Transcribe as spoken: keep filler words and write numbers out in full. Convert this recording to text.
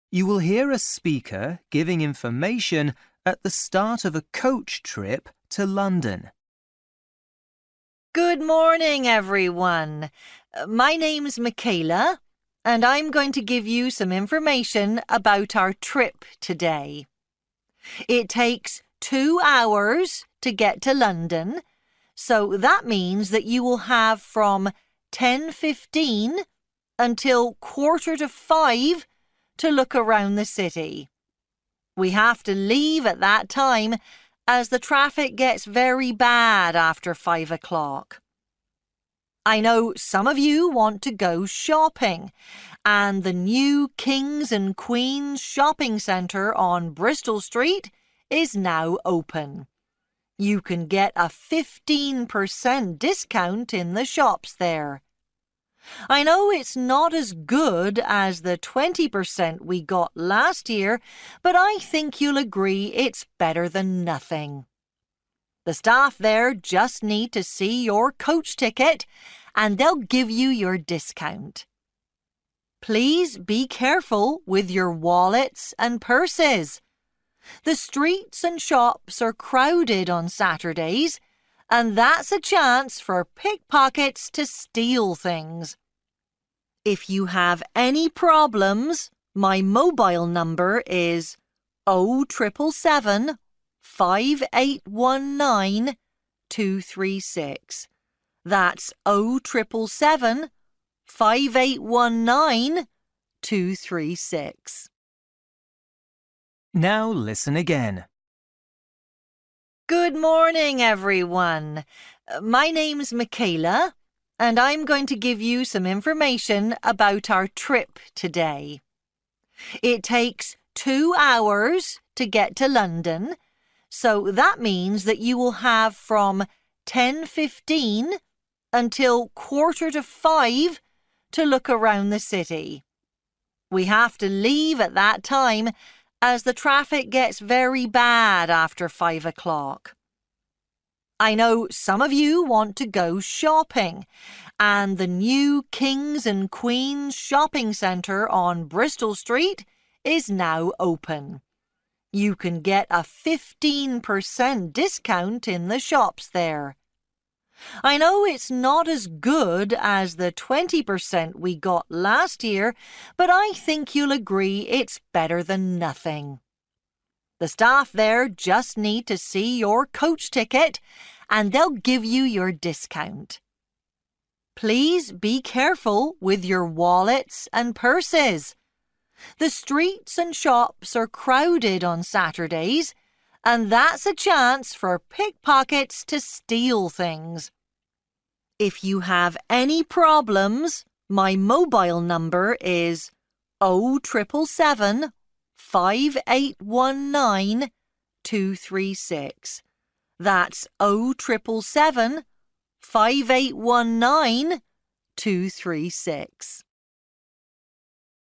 You will hear a speaker giving information at the start of a coach trip to London. Good morning, everyone. Uh, My name's Michaela, and I'm going to give you some information about our trip today. It takes two hours to get to London, so that means that you will have from ten fifteen until quarter to five to look around the city. We have to leave at that time as the traffic gets very bad after five o'clock. I know some of you want to go shopping, and the new Kings and Queens shopping centre on Bristol Street is now open. You can get a fifteen percent discount in the shops there. I know it's not as good as the twenty percent we got last year, but I think you'll agree it's better than nothing. The staff there just need to see your coach ticket and they'll give you your discount. Please be careful with your wallets and purses. The streets and shops are crowded on Saturdays, and that's a chance for pickpockets to steal things. If you have any problems, my mobile number is oh seven seven seven, five eight one nine, two three six. That's oh seven seven seven, five eight one nine, two three six. Now listen again. Good morning, everyone. Uh, My name's Michaela, and I'm going to give you some information about our trip today. It takes two hours to get to London, so that means that you will have from ten fifteen until quarter to five to look around the city. We have to leave at that time as the traffic gets very bad after five o'clock. I know some of you want to go shopping, and the new Kings and Queens shopping centre on Bristol Street is now open. You can get a fifteen percent discount in the shops there. I know it's not as good as the twenty percent we got last year, but I think you'll agree it's better than nothing. The staff there just need to see your coach ticket and they'll give you your discount. Please be careful with your wallets and purses. The streets and shops are crowded on Saturdays, and that's a chance for pickpockets to steal things. If you have any problems, my mobile number is oh seven seven seven, five eight one nine, two three six. That's oh seven seven seven, five eight one nine, two three six.